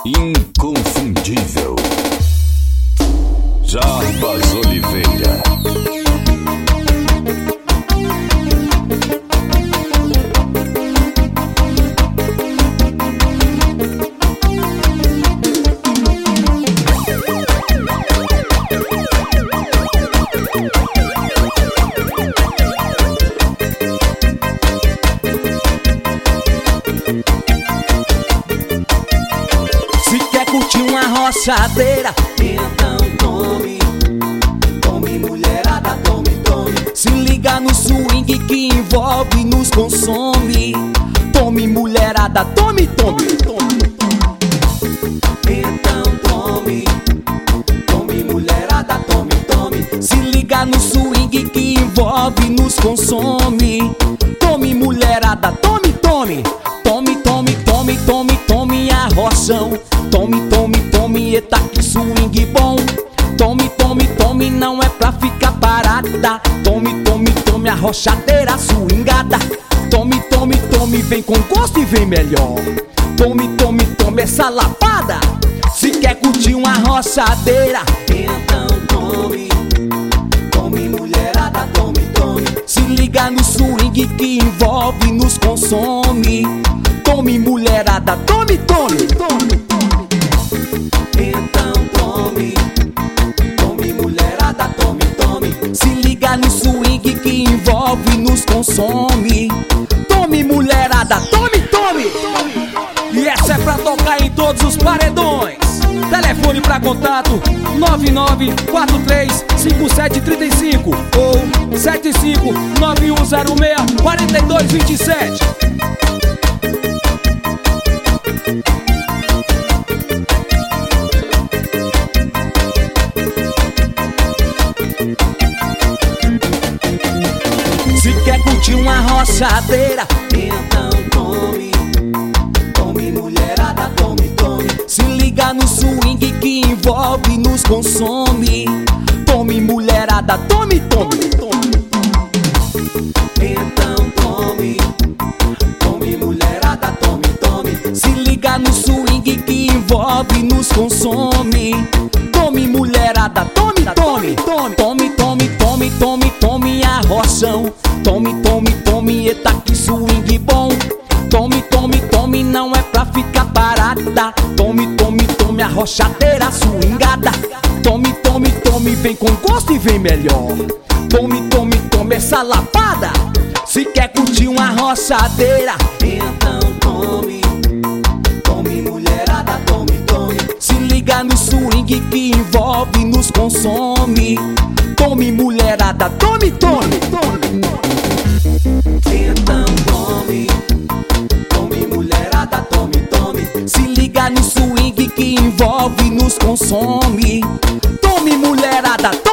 inconfundível, Jarbas Oliveira. Curtir uma roçadeira, então tome, mulherada, tome. Se liga no swing que envolve, nos consome. Tome, mulherada, tome. Então tome, mulherada, tome. Se liga no swing que envolve, nos consome. Tome, mulherada, tome a roção. Tome, eita que swing bom. Tome, não é pra ficar parada. Tome a rochadeira swingada. Tome, vem com gosto e vem melhor. Tome essa lapada. Se quer curtir uma roçadeira, então tome, mulherada, tome. Se liga no swing que envolve, nos consome. Tome, mulherada, tome. Então tome, mulherada, tome. Se liga no swing que envolve, nos consome. Tome, mulherada, tome. E essa é pra tocar em todos os paredões. Telefone pra contato 99435735 ou 7591064227. Se quer curtir uma roçadeira, então tome, mulherada, tome. Se liga no swing que envolve, nos consome. Tome, mulherada, tome. Então tome, mulherada, tome. Se liga no swing que envolve, nos consome. Tome, mulherada, tome a roção. Tome, eita que swing bom. Tome, não é pra ficar parada. Tome a rochadeira swingada. Tome, vem com gosto e vem melhor. Tome essa lapada. Se quer curtir uma roçadeira, então tome, mulherada, tome. Se liga no swing que envolve, nos consome. Tome, mulherada, tome. Então tome, mulherada, tome. Se liga no swing que envolve, nos consome. Tome, mulherada, tome.